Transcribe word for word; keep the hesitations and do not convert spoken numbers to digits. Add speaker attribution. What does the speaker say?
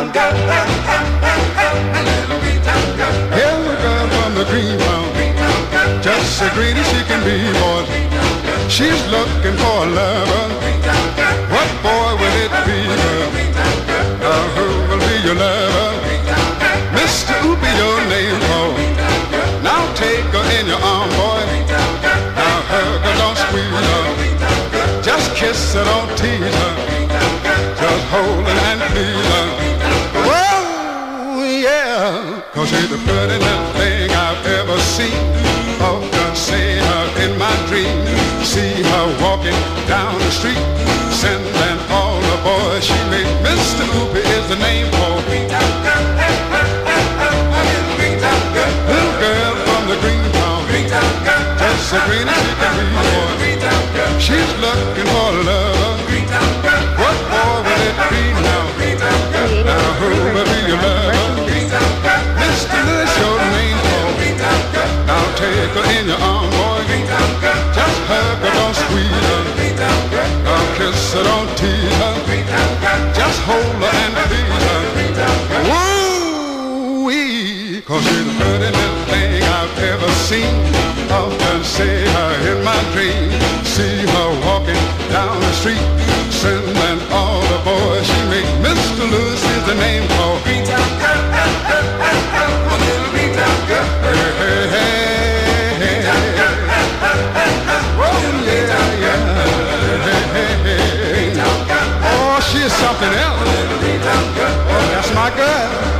Speaker 1: Greentown girl. A little Greentown girl. Here's a girl from the Greentown. Just as greedy she can be, boy. She's looking for a lover. What boy will it be, girl? Uh, who will be your lover? Mister Oopie, your name, boy. Now take her in your arm, boy. Now hug her, don't squeeze her. Just kiss her, don't tease her. Just hold her and please her. Whoa, yeah. Cause she's the prettiest thing I've ever seen. Often see her in my dream. See her walking down the street, sending all the boys she meet. Mister Oopie is the name for Greentown girl. Little girl from the Greentown. Just a green as she can be, boy. She's looking for love. What boy will it be now? Now who will be your lover? Mister Lewis, your name for. Now take her in your arm, boy. Just hug her, don't squeeze her. Now kiss her, don't tease her. Just hold her and please her. Woo-wee, cause she's the prettiest thing I've ever seen. Often see her in my dream. See her walking down the street, sending all the boys she meet. Mister Lewis is the name for Greentown girl. A little Greentown girl. Hey, hey, hey, hey. Oh, yeah, yeah. Hey, hey, hey. Oh, she is something else. Oh, that's my girl.